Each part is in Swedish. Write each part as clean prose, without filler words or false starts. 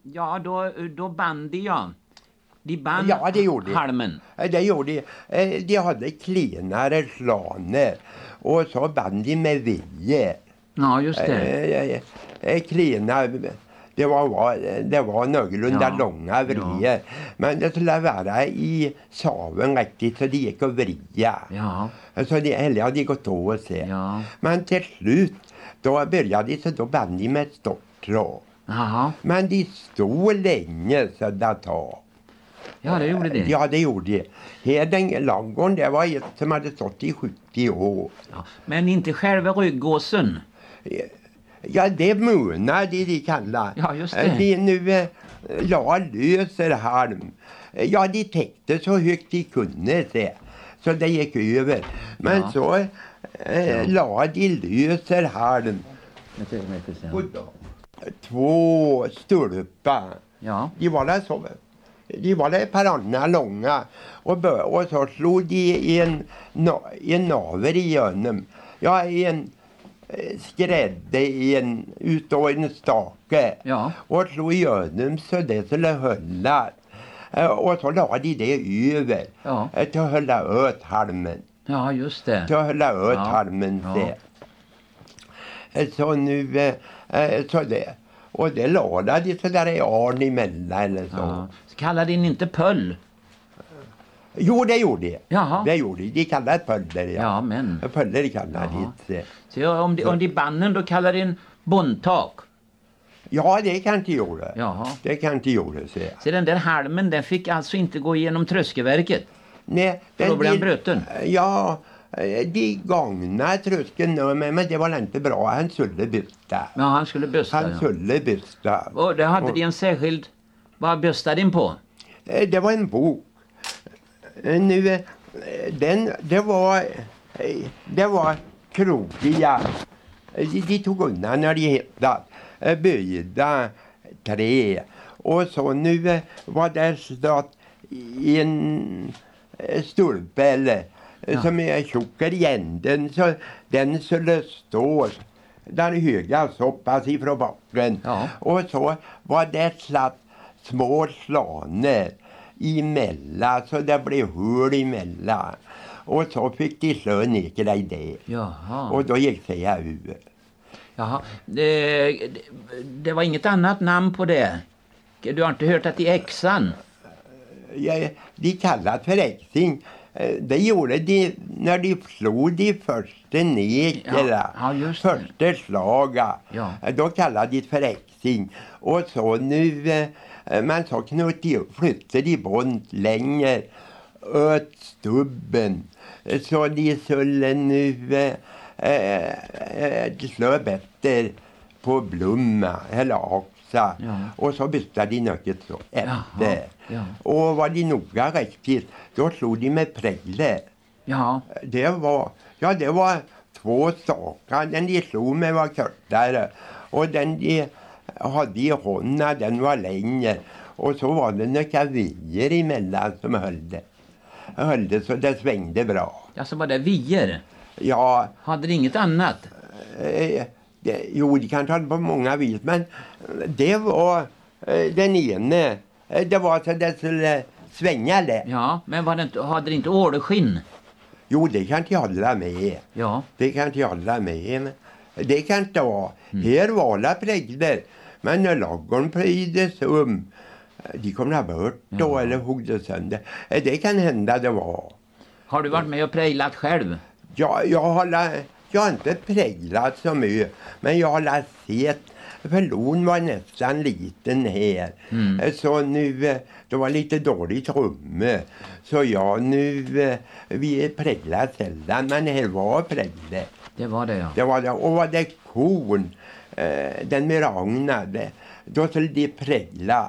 Ja, då band de, ja. De band det gjorde halmen. Det gjorde de hade klenare slaner och så band de med vilje. Ja, just det. Klena, det var någorlunda långa vrier. Men det skulle vara i saven riktigt så det gick att vrija. Ja. Så det hade gått att se. Ja. Men till slut, då började de så då band de med ståltråd. Jaha. Men de stod länge så det tar. Ja, det gjorde det. Ja, det gjorde det. Heden Langården, det var ett som hade stått i 70 år. Ja. Men inte själva ryggåsen. Ja, det munnar de kallar. Ja, just det. De nu la löser halm. Ja, de täckte så högt de kunde se. Så det gick över. Men så la de löser halm. Två stolpar. Ja. De var där per annan långa. Och så slog de en naver igenom. Ja, en skrädde ut och en stake. Ja. Och slog igenom så det skulle hålla. Och så la de det över. Ja. Till att hålla åt halmen. Ja, just det. Till att hålla åt halmen. Ja. Så nu, så det. Och det lade de så där i arn emellan eller så. Ja. Så kallade de inte pöll? Jo, det gjorde de. Jaha. Det gjorde de. De kallade pöller, ja. Ja, men. Pöller kallade de. Så om de banden då kallar de en bondtak? Ja, det kan inte göra. Jaha. Det kan inte göra, säger jag. Så den där halmen, den fick alltså inte gå igenom tröskelverket? Nej. Då blev han bruten? Ja, de gångna tröskeln, men det var inte bra. Han skulle byta. Ja, han skulle byta. Han skulle byta. Och det hade de en särskild... Vad bystade din på? Det var en bok. Nu, det var krokiga. De tog undan när de hittade böjda trä. Och så nu var det stått en stolpe som är tjockare i änden. Så den skulle stå den höga så pass ifrån backen. Ja. Och så var det slatt små slaner emellan så det blev hål emellan. Och så fick de slå ner i det. Jaha. Och då gick det över. Jaha. Det var inget annat namn på det? Du har inte hört att i Exan? Ja, de kallade för äxing. Det gjorde de när de slog de första nekerna. Ja, just det. Första slaga. Ja. Då kallade de för äxing. Och så nu... Men så flyttade de bort längre åt stubben. Så de skulle nu slå bättre på blomma eller oxa. Ja. Och så bytte de något så efter. Ja. Och var de noga riktigt, då slog de med prägler. Ja. Det var två stakar. Den de slog med var kortare. Och den de hade i hånden, den var längre. Och så var det några vier emellan som höll det så det svängde bra. Ja, så var det vier? Ja. Hade det inget annat? Jo, de kan ta det på många vis. Men det var den ene. Det var så det skulle svänga det. Ja, men hade det inte ålskinn? Jo, det kan inte hålla med. Ja. Det kan inte hålla med. Men det kan inte vara. Här var alla prägler. Men när lagorn plöjdes de kommer bort då eller huggde sönder. Det kan hända det var. Har du varit med och präglat själv? Ja, jag har inte präglat så mycket. Men jag har sett. För lån var nästan liten här. Så nu, det var lite dåligt rum. Så vi präglade sällan. Men här var präglet. Det var det, ja. Det var det. Och var det kon, den med ragnade, då skulle de prägla.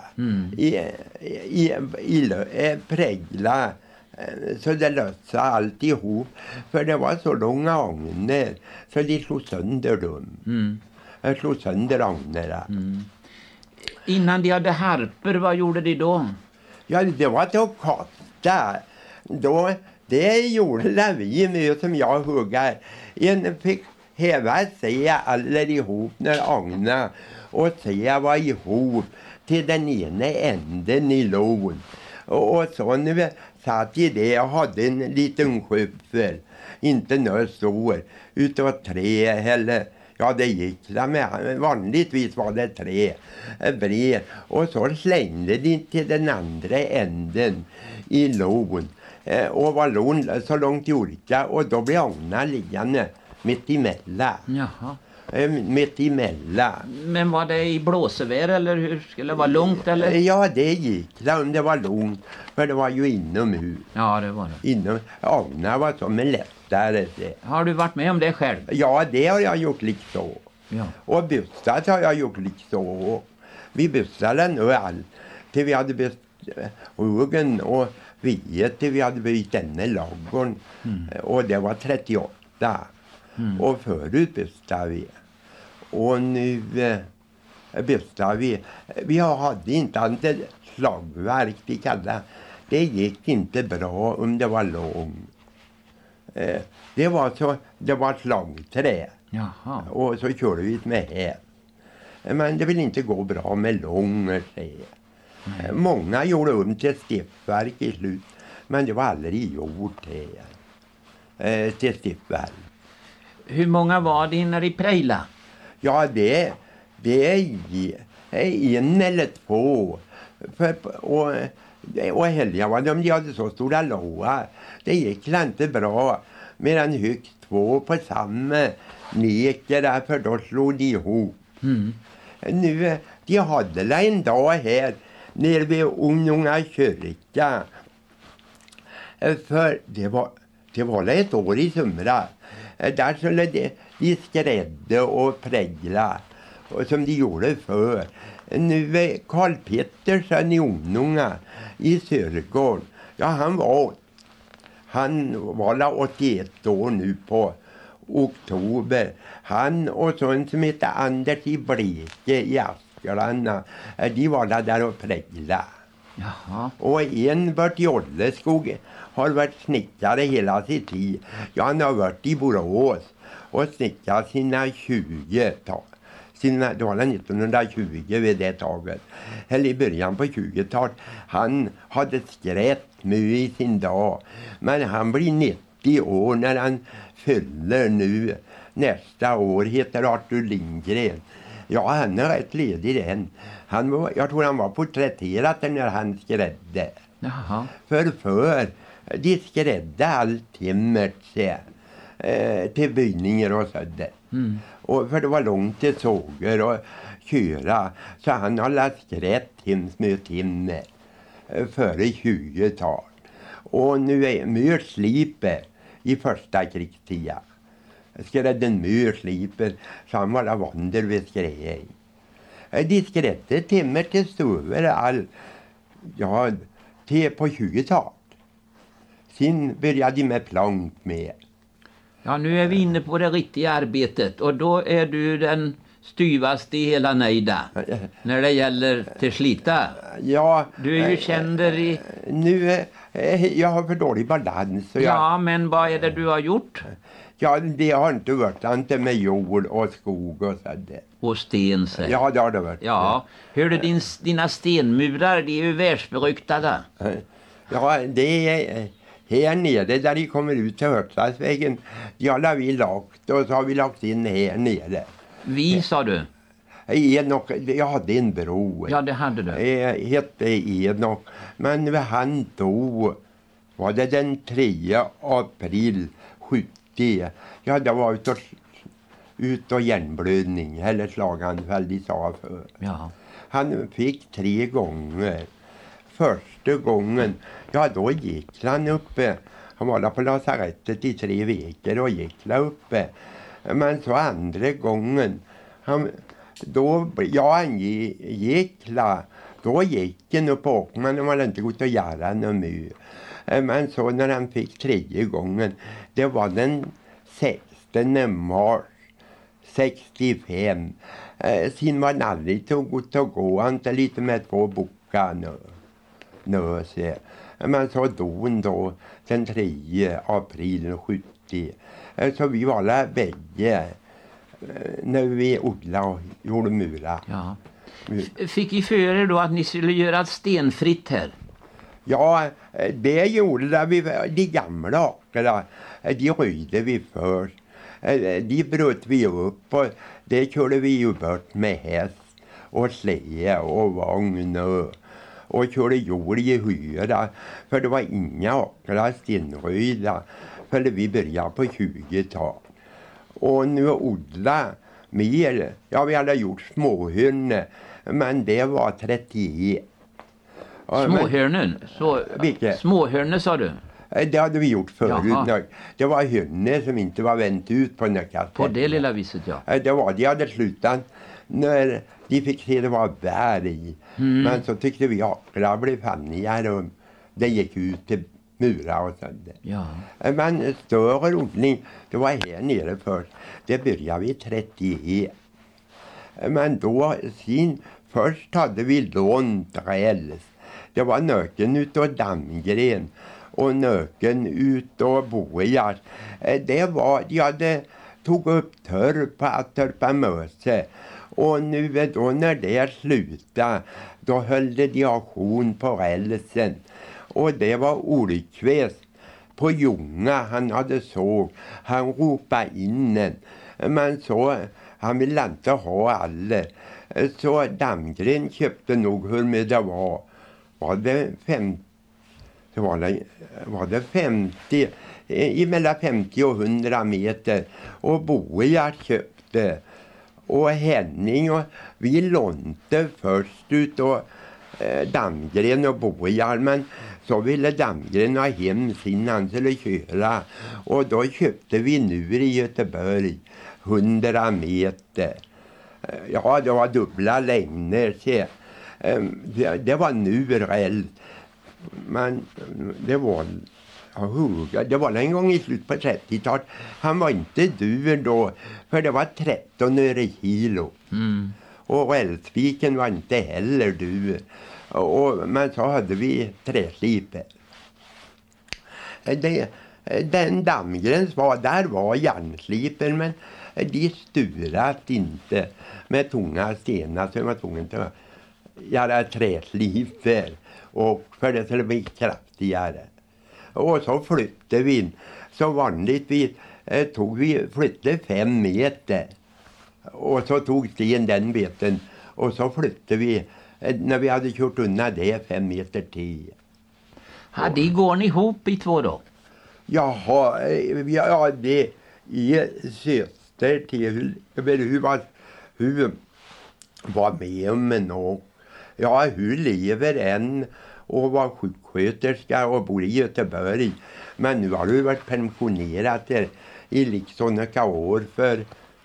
Prägla så det lösa alltihop. För det var så långa agnar så de slog sönder dem. Jag slog sönder agnarna. Innan de hade harper, vad gjorde de då? Ja, det var till att kasta. Det gjorde vi med som jag huggar. En fick häva sig alla ihop när agna och se var ihop. till den ena änden i lån. Och så nu satt i det och hade en liten skyffel. Inte några stor, utav trä eller... Ja, det gick med. Vanligtvis var det 3 brev. Och så slängde de till den andra änden i lån. Och var lån så långt orka. Och då blev ångna liggande mitt emellan. Jaha. Mitt emellan. Men var det i blåsevär eller hur? Skulle det vara lugnt eller? Ja, det gick. Det var lugnt. För det var ju inomhus. Ja, det var det. Ångna var som en lättare. Har du varit med om det själv? Ja, det har jag gjort liksom. Ja. Och bussat har jag gjort liksom. Vi bussade nu allt. Till vi hade bytt hugen och viet till vi hade bytt denna lagorn. Och det var 38. Och förut bussade vi. Och nu bussade vi. Vi hade inte slagverk vi kallade. Det gick inte bra om det var långt. Det var slagträ. Jaha. Och så körde vi med här. Men det vill inte gå bra med långa trä. Många gjorde till stiftverk i slut. Men det var aldrig gjort till stiftverk. Hur många var det inne i Prejla? Ja, det är 1 eller 2. Och helga var de hade så stora låar. Det gick inte bra. Medan högst 2 på samma neker där, för då slog de ihop. Nu, de hade en dag här nere vid Unga kyrka. För det var ett år i somras. Där skulle de skrädde och prägla. Och som de gjorde för. Nu Karl Pettersson i Unga i Sörgård. Ja, han var 81 år nu på oktober. Han och sån som heter Anders i Bleke i Askelarna. De var där och prägla. Jaha. Och en Bert Jolleskog har varit snickare hela sitt liv. Ja, han har varit i Borås och snickat sina 20 tal. Det var 1920 vid det taget. Eller i början på 20-talet. Han hade skrätt nu i sin dag. Men han blir 90 år när han fyller nu. Nästa år heter Arthur Lindgren. Ja, han är rätt ledig än. Jag tror han var porträtterad när han skrädde. Jaha. För de skrädde allt timmer till byggningar och sådär. Och för det var långt till såger och köra. Så han har lagt skrätt med timmer före 20-tal. Och nu är myrsliper i första krigstiden. Skrädden myrsliper så han var vandrar vid skrädning. De skrädde timmer till stuver till på 20-tal. Sen började de med plank med. Ja, nu är vi inne på det riktiga arbetet och då är du den styvaste i hela Nejda när det gäller till slita. Ja. Du är ju känd i... Nu, jag har för dålig balans. Ja, men vad är det du har gjort? Ja, det har inte varit inte med jord och skog och sådär. Och sten, säger. Ja, det har det varit. Ja, hör du dina stenmurar, de är ju världsberyktade. Ja, det är här nere där de kommer ut till Hörtslandsvägen. Ja, har vi lagt och så har vi lagt in här nere. Vi, sa du? Jag hade en bro. Ja, det hade du. Hette Enok. Men han dog, var det den 3 april 70. Ja, det var ut och hjärnblödning eller slaganfall de sa för. Ja. Han fick 3 gånger. Första gången, ja då gick han uppe. Han var där på lasarettet i 3 veckor och gick där uppe. Men så andra gången, han gick där. Då gick han upp och men det var inte gått att göra något mer. Men så när han fick 3 gången, det var den 16 mars 65. Sen var han aldrig gått att gå. Han inte lite med 2 bokar nu. Men så dog han då den 3 april 70. Så vi var där bägge när vi odlade och gjorde murar. Ja. fick I för er då att ni skulle göra stenfritt här? Ja, det gjorde vi. De gamla åkrarna, de röjde vi först. De bröt vi upp och det körde vi ju bort med häst och släde och vagn och körde jord i hyra. För det var inga åkrar stenröjda för vi började på 20-tal. Och nu odla mer. Ja, vi hade gjort småhörnor, men det var 31. Småhörnen? Småhörnor sa du? Det hade vi gjort förut. Jaha. Det var hörnor som inte var vänt ut på nökastet. På det lilla viset, ja. Det var, de hade slutat när de fick se det var bär i. Men så tyckte vi åkrar blev fannigare och det gick ut till murar och sånt. Ja. Men större odling, det var här nere först. Det började vi 31. Men då först hade vi lånt räls. Det var nöken utav Dammgren och nöken utav Bojas. Det var, de hade tog upp törpa möse. Och nu då när det slutade, då höll de auktion på rälsen. Och det var Olkvist på Jonga, han hade såg. Han ropade in den. Men så, han ville inte ha alla. Så Dammgren köpte nog hur med det var. Var det 50, mellan 50 och 100 meter. Och Bojas köpte. Och Henning och vi lånte först ut och Dammgren och Bojas, men så ville Dammgren ha hem sin han skulle köra. Och då köpte vi nu i Göteborg 100 meter. Ja, det var dubbla längder. Det var nu räls. Men det var en gång i slut på 30-talet. Han var inte dur då, för det var 13 öre kilo. Och rälsviken var inte heller dur. Men så hade vi träslipor. Den Dammgrens där var järnslipor, men de sturat inte med tunga stenar, så var tvungen att göra träslipor. Och för det skulle bli kraftigare. Och så flyttade vi. Så vanligtvis flyttade 5 meter. Och så tog sten den beten. Och så flyttade vi, när vi hade kört undan det 5 meter till. Hade går ni ihop i två då? Jaha, ja det är syster till hur var med om en och ja, hur lever en och var sjuksköterska och bor i Göteborg. Men nu har du varit pensionerad i liksom några år, för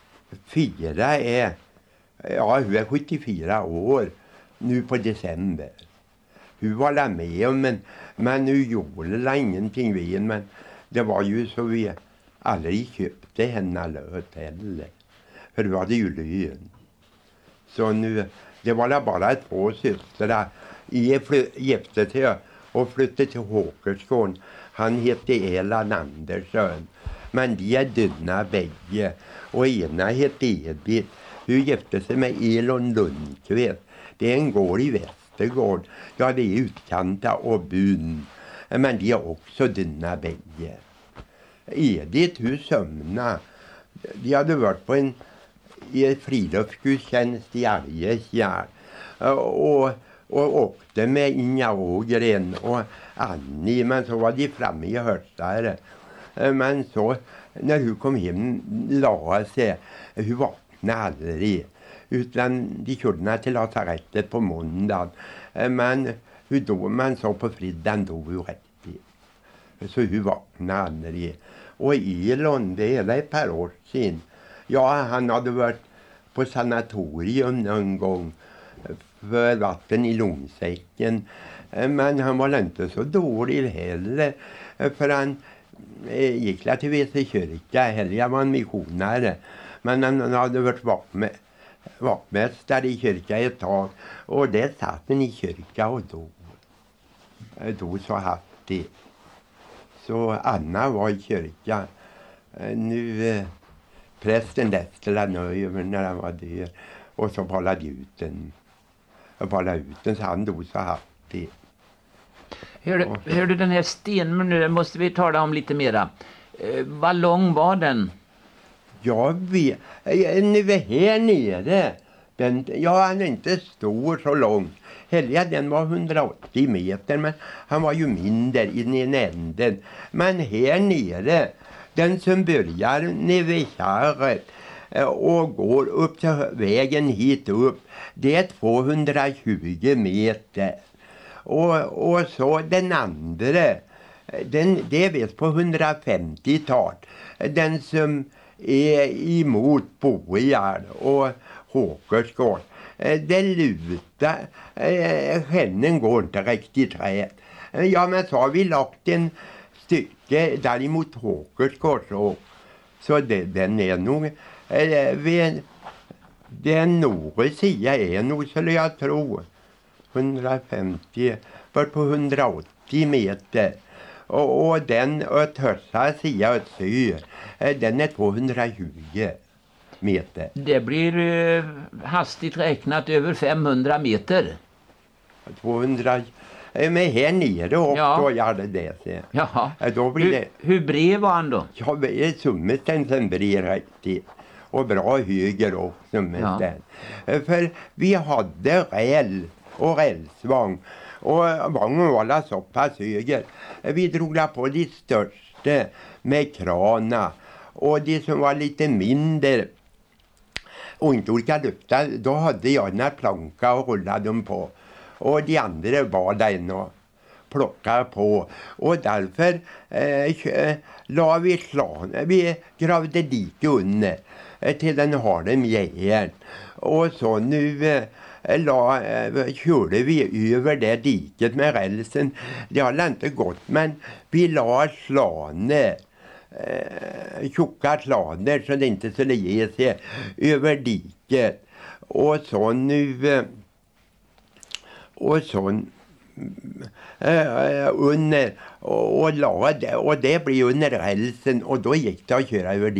4 är, ja, hur är 74 år nu på december. Hur var det med om men nu gjorde det ingenting vid, men det var ju så vi aldrig köpte henne löt heller. För det var det ju lön. Så nu, det var bara 2 systrar gifte sig och flyttade till Håkersgården. Han hette Elan Andersson. Men de är dynna bägge. Och ena hette Edith. Hon gifte sig med Elon Lundqvist. Det är en gård i Västergård. Ja, det är utkanta och bun. Men de är också dynna bägge. Edith, hur sömna. De hade varit på i friluftsgudstjänst i Arjeplog. Och åkte med Inga Ågren och Annie, men så var de framme i Hörstare. Men så när hon kom hem la sig, hon vaknade aldrig, utan de körde henne till lasarettet på måndagen. Men hur då man så på fredagen då hon rätt. Så hon vaknade aldrig. Och Elon, det är ett par år sedan. Ja, han hade varit på sanatorium någon gång för vatten i lungsäcken. Men han var inte så dålig heller. För han gick till Väse kyrka. Helga var en missionare. Men han hade varit vaktmästare i kyrka ett tag. Och det satt han i kyrka och då så hastigt. Så Anna var i kyrka. Nu prästen läste la nöj över när han var död. Och så talade ut den. falla ut den, så han dog så hastigt. Hör du den här stenmuren nu, den måste vi tala om lite mera. Vad lång var den? Jag vet, nu här nere, den är inte stor så lång. Helga den var 180 meter, men han var ju mindre i den änden. Men här nere, den som börjar nere vid kärret och går upp till vägen hit upp, det är 220 meter. Och så den andra, det är visst på 150-tal. Den som är emot Bojar och Håkersgård. Det lutar, skännen går inte riktigt rätt. Ja, men så har vi lagt en stycke däremot Håkersgård så den är nog den norra är nog, skulle jag tro, 150, bort på 180 meter. Och den öttersa sidan åt syd, den är 220 meter. Det blir hastigt räknat över 500 meter. 200, men här nere också, ja. Jag hade det. Jaha. Då blir det... Hur bred var han då? Ja, summeten sen bred riktigt. Och bra höger också summeten. Ja. För vi hade räl och rälsvagn. Och vagnen var så pass höger. Vi drog på de största med krana. Och de som var lite mindre och inte orkade lyfta, då hade jag en planka och rullade dem på. Och de andra var där inne och plockade på. Och därför la vi slan. Vi gravde dike under till den hade mjären. Och så nu körde vi över det diket med rälsen. Det hade inte gått, men vi la slaner. Tjocka slaner så det inte skulle ge sig över diket. Och så nu och så under och la det, och det blev under rälsen, och då gick det att köra över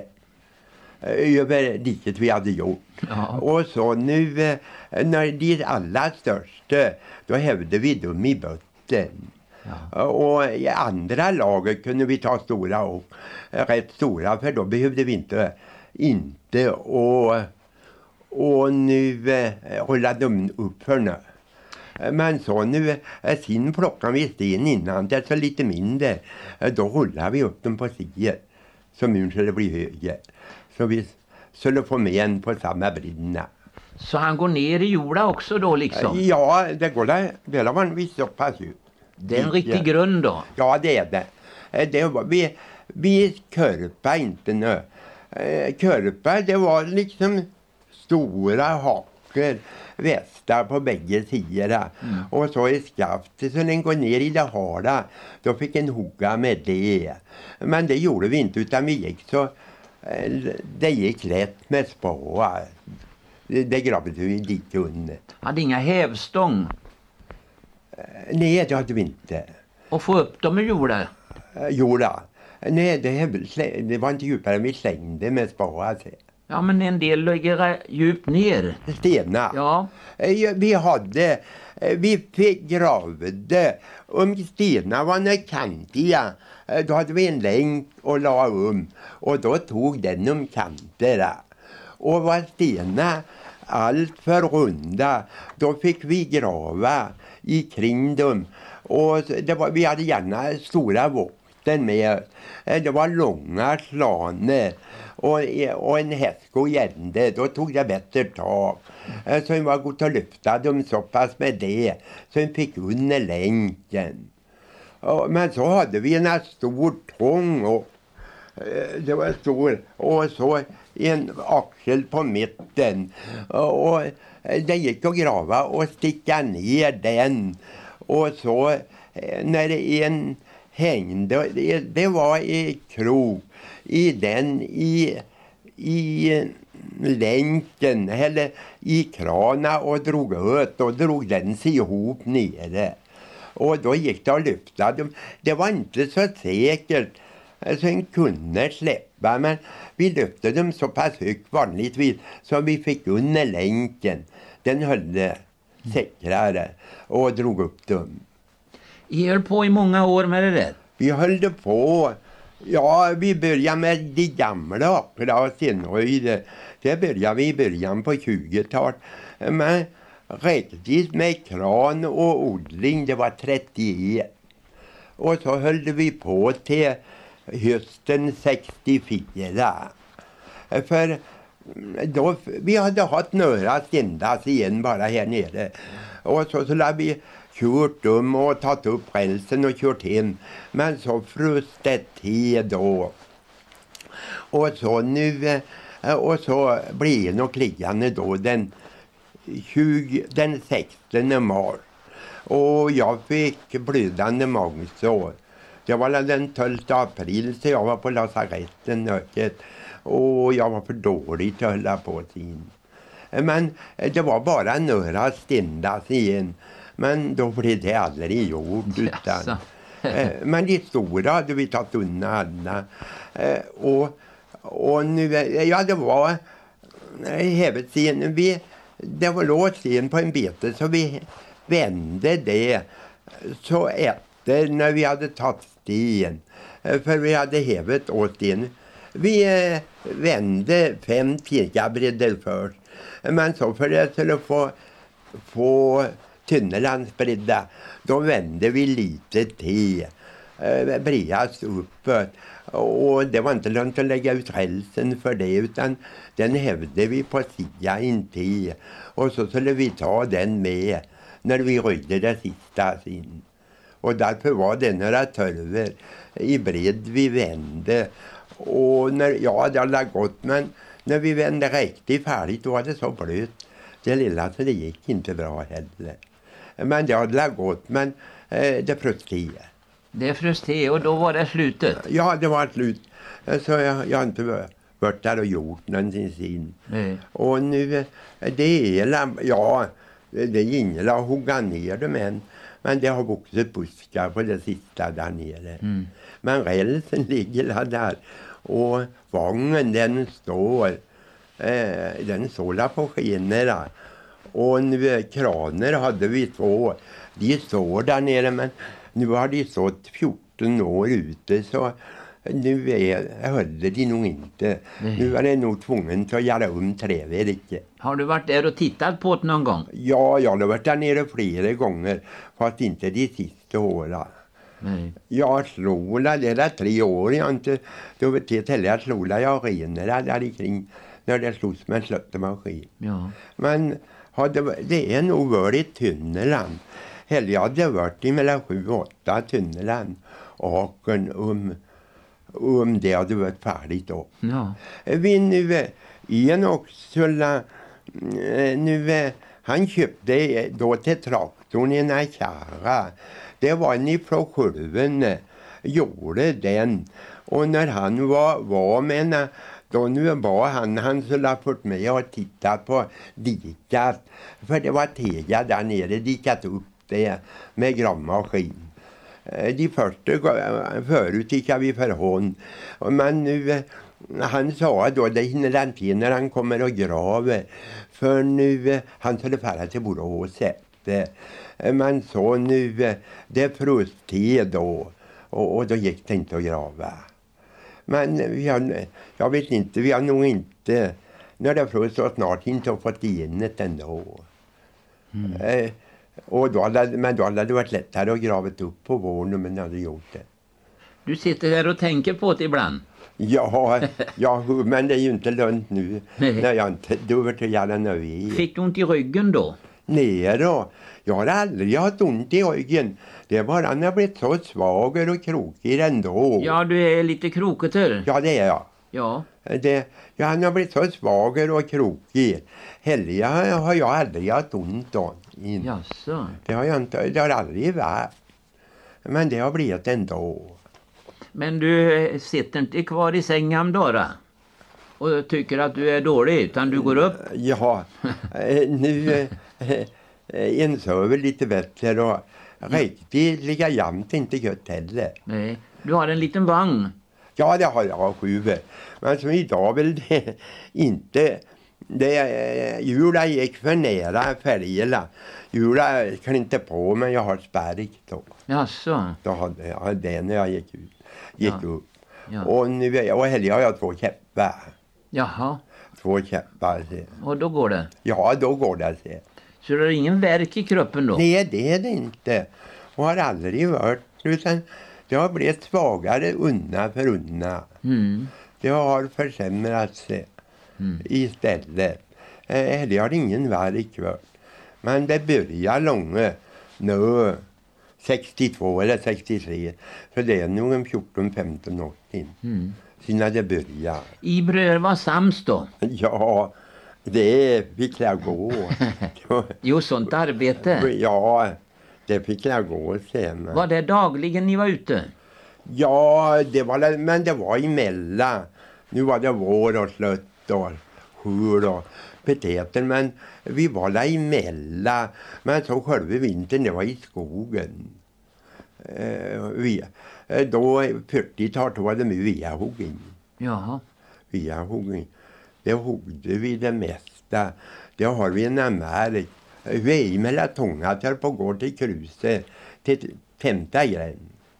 diket vi hade gjort. Ja. Och så nu när de allra största, då hävde vi dem i botten. Ja. Och i andra laget kunde vi ta stora och rätt stora, för då behövde vi inte och nu hålla dem upp för nu. Men så nu sin plockar vi sten innan, det är så lite mindre. Då rullar vi upp dem på sidan så muren skulle bli högre. Så vi skulle få med en på samma brinna. Så han går ner i jorda också då liksom? Ja, det går där. Det har man visst så pass ut. Det är en riktig grund då? Ja, det är det. Vi körpade inte nu. Körpade, det var liksom stora haker, västar på bägge sidorna. Och så i skaftet, så den går ner i det hala, då fick en hugga med det. Men det gjorde vi inte, utan vi gick så, det gick lätt med spåar. Det gravde vi dit under. Hade inga hävstång? Nej, det hade vi inte. Och få upp dem i jorda? Jorda. Nej, det var inte djupare, vi slängde med spåar. Ja, men en del ligger djupt ner. Stenar. Ja. Vi fick gravde. Om stenar var kantiga, då hade vi en länk och la och då tog den om kanterna. Och var stenar allt för runda, då fick vi grava i kring dem. Och vi hade gärna stora våkten med. Det var långa slaner och en hästsko gände. Då tog det bättre tag. Så vi var god att lyfta dem så pass med det. Så vi fick under länken. Men så hade vi en stor tång och det var stor, och så en axel på mitten, och det gick att grava och sticka ner den, och så när en hängde, det var i krok i den i länken eller i krana och drog ut, och drog den sig ihop nere, och då gick det att lyfta dem. Det var inte så säkert så en kunde släppa, men vi lyfte dem så pass högt vanligtvis så vi fick under länken. Den höll säkrare och drog upp dem. Ni höll på i många år med det där? Vi höll på, ja, vi började med de gamla åkra och stenröjde. Det började vi i början på 20-talet. Men riktigt med kran och odling, det var 31. Och så höll vi på till hösten 64. För då, vi hade haft några ständas igen bara här nere. Och så hade vi kört dem och tagit upp rälsen och kört hem. Men så frustade det då. Och så nu, och så blev det nog liggande då den 16 mars. Och jag fick blödande magsår. Det var den 12 april så jag var på lasaretten nöket. Och jag var för dålig att hålla på sin. Men det var bara några ständas igen. Men då blev det aldrig gjort. Utan, men de stora hade vi tagit undan alla. Och nu, ja det var det var låt sen på en bete så vi vände det så efter när vi hade tagit sten. För vi hade hävet åt sten. Vi vände 5 tegabredder först. Men så för det skulle få tunnellandsbredda, då vände vi lite till. Breas uppåt. Och det var inte lönt att lägga ut rälsen för det utan den hävde vi på sidan intill. Och så skulle vi ta den med när vi röjde det sista sin. Och därför var det några törver i bredd vi vände. Och när, det hade gått men när vi vände riktigt färdigt då var det så blöt. Det lilla så det gick inte bra heller. Men det hade gått men det frustrerade. Det frustrerade och då var det slutet? Ja, det var slut. Så jag har inte varit där och gjort någonting sin. Nej. Och nu, det är ingen att hugga ner dem än. Men det har vuxit buskar på det sista där nere. Mm. Men rälsen ligger där. Och vagnen den står där på skenorna. Och nu kraner hade vi 2. De står där nere men nu har de stått 14 år ute så nu höll de nog inte. Nej. Nu är det nog tvungen att göra trävirke. Har du varit där och tittat på det någon gång? Ja, jag har varit där nere flera gånger fast inte de sista åren. Nej. Jag slåla, det är 3 år jag inte, då vet jag till jag slåla jag renare där kring när det slogs med en slöttemaskin. Ja. Men det är nog varit tunneln. Eller jag hade varit i mellan 7-8 tunneln och om det hade varit färdigt då. Ja. Vi nu han köpte då till traktorn i en kärra. Det var en ifrån Sjölven gjorde den. Och när han var med då nu var han skulle ha fått med och titta på dikat. För det var tega där nere, dikat upp det med grammaskin. De första förut gick vi för hon. Men nu, han sa då, det hinner han till när han kommer och graver. För nu, han skulle fara till Borås. Men så nu, det frustade då. Och då gick det inte att grava. Men jag vet inte, vi har nog inte, när det frös så snart inte fått igen det ändå. Mm. Och då hade det varit lättare att grava upp på våren om man hade gjort det. Du sitter här och tänker på det ibland? Ja, men det är ju inte lönt nu. När jag inte duver till göra nöje. Fick du ont i ryggen då? Nej då. Jag har aldrig haft ont i ryggen. Det är bara när jag blivit så svag och krokig ändå. Ja, du är lite krokig. Ja, det är jag. Ja. Han har blivit så svag och krokig. Helga har jag aldrig haft ont då. Jaså? Det har aldrig varit. Men det har blivit ändå. Men du sitter inte kvar i sängen då? Och tycker att du är dålig utan du går upp? Ja, nu en söver lite bättre och riktigt lika jämnt inte gött heller. Nej, du har en liten vagn. Ja, det har jag 7. Men som idag vill det inte Jula gick för nära Färjela. Jula kan inte på, men jag har spärr då. Jaså? Då hade jag det när jag gick upp. Ja. Och nu och helg har jag 2 käppar. Jaha. 2 käppar. Och då går det? Ja, då går det. Så det är ingen värk i kroppen då? Nej, det är det inte. Och har aldrig varit. Utan det har blivit svagare unna för unna. Mm. Det har försämrats istället. Det har ingen värk varit. Men det börjar långa nu 62 eller 63. För det är nog en 14-15 år sedan. Sina det börjar. I bröd var sams då? Ja, det fick jag gå. Jo, sånt arbete. Ja, det fick jag gå sen. Var det dagligen ni var ute? Ja, men det var emellan. Nu var det vår och slött och skjul och peteter, men vi var där emellan. Men så själva vintern, det var i skogen. Då 40-talet var det med viahugging. Jaha. Viahugging. Det huggde vi det mesta. Det har vi en amärk. Vi är mellan Tångatar på går till Kruset till 5:e gräns.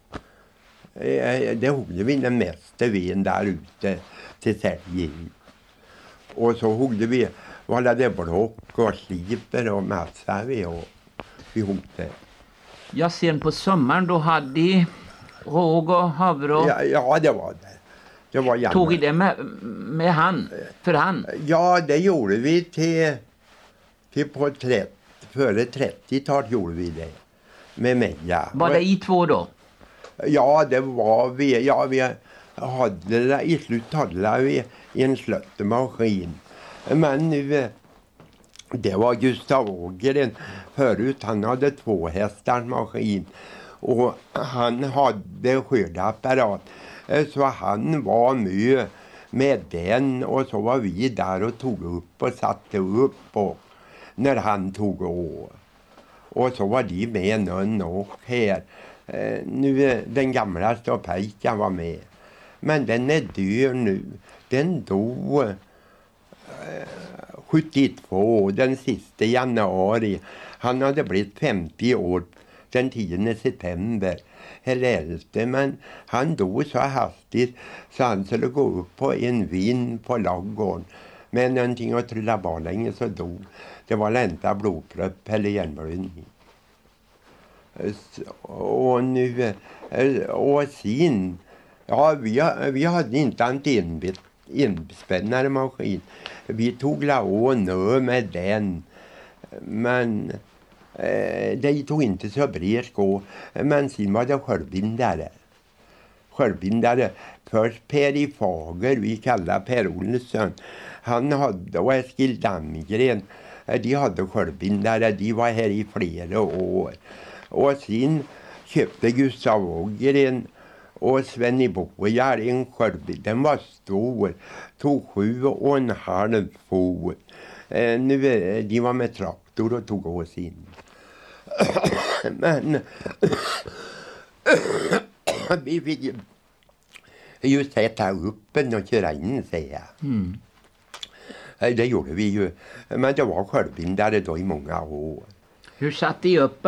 Det huggde vi den mesta ven där ute till Sälje. Och så huggde vi, var det block och sliper och massa vi huggde. Jag ser på sommaren då hade de råg och havre och... Ja, det var det. Det var gärna. Tog i det med hand, för hand? Ja, det gjorde vi till på före 30-talet gjorde vi det. Med meja. Var det i 2 då? Ja, det var vi. Ja, vi hade i slut hade vi en slöttemaskin. Men nu, det var Gustav Ågren förut. Han hade 2 hästars maskin. Och han hade skördeapparat. Så han var med den. Och så var vi där och tog upp och satte upp. Och när han tog av. Och så var de med någon och här. Nu den gamla ståpejkan var med. Men den är död nu. Den dog 72, den sista januari. Han hade blivit 50 år den 10 september. Eller 11. Men han dog så hastigt så han skulle gå upp på en vind på laggården. Men någonting att trilla barlänge så dog. Det var länta blodpropp eller hjärnblödning. Och nu och sen ja vi hade inte en inspännare maskin. Vi tog nu med den. Men det tog inte så bred skå. Men sen var det skörbindare. Först Per i Fager, vi kallar Per Olsson. Han hade och Eskil Dammgren. De hade skörbindare. De var här i flera år. Och sen köpte Gustav Ågren och Sven Bojar en skörbindare. Den var stor. Tog 7,5 fot. Nu de var med traktor och tog oss in. Men vi fick just sätta upp den och köra in, säger jag. Det gjorde vi ju. Men det var skörbindare då i många år. Hur satt de upp?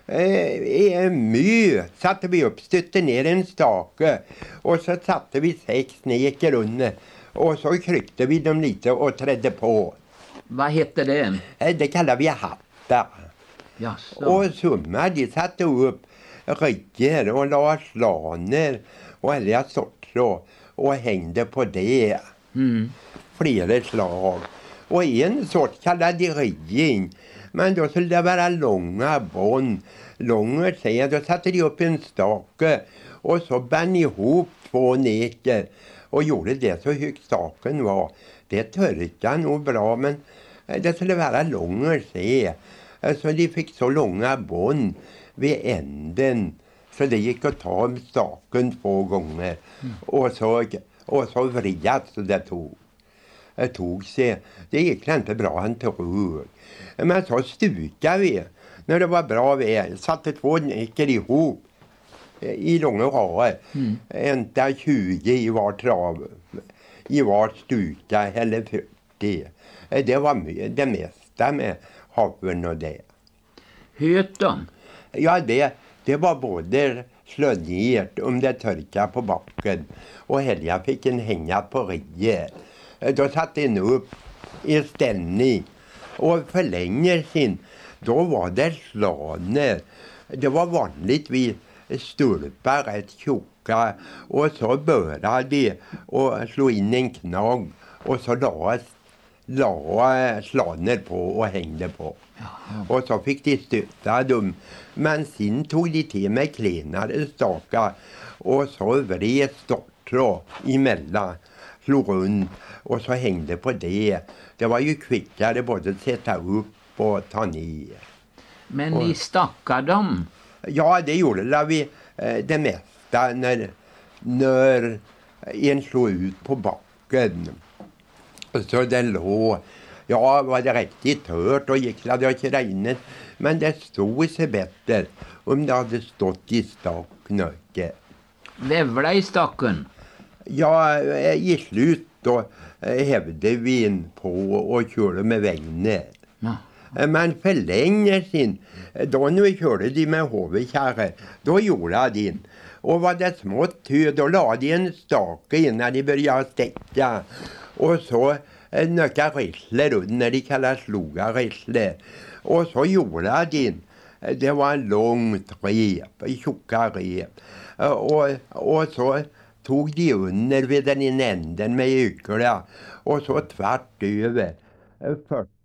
Satte vi upp, stötte ner en stake och så satte vi 6 sneker under och så kryckte vi dem lite och trädde på. Vad hette det? Det kallar vi hatta. Jaså. Och summar, de satte upp rygger och la slaner och alla sorter och hängde på det. Flera slag. Och en sort kallade de rigging. Men då skulle det vara långa bånd. Långa sen, då satte de upp en stake. Och så band ihop 2 neker. Och gjorde det så högt staken var. Det törkade nog bra, men det skulle vara långa sen. Så de fick så långa bånd vid änden. Så det gick att ta staken 2 gånger. Och så vridat så det tog sig. Det gick inte bra, han tog. Men så stukade vi. När det var bra väl. Satte 2 neker ihop. I långa rader. Ända 20 i var trav. I var stuka eller 40. Det var det mesta med havren och det. Höt de? Ja, det var både slå ner om det törkade på backen och helga fick en hänga på riet. Då satte en upp i ställning och för länge sedan då var det slaner. Det var vanligt vid stulpar rätt tjocka och så började de och slå in en knagg och så la slaner på och hängde på. Jaha. Och så fick de stötta dem. Men sen tog de till med klenare stakar och så vred ståltråd emellan, slog runt och så hängde på det. Det var ju kvickare både att sätta upp och ta ner. Men ni stackade dem? Ja, det gjorde vi det mesta när en slog ut på backen. Så den låg, ja, var det riktigt hört och gicklade och krajnet. Men det stod sig bättre om det hade stått i staknöke. Vävla i staken? Ja, i slut då hävde vi in på och körde med vägnar. Ja. Men för länge sedan, då nu körde de med hovedkärre, då gjorde de. Och var det smått hö, då la de en stake innan de började stäcka. Och så nöka rissler under, de kallar slogarissler. Och så gjorde de. Det var en långt rep, tjocka rep. Och så tog de under vid den i änden med yckla. Och så tvärt över.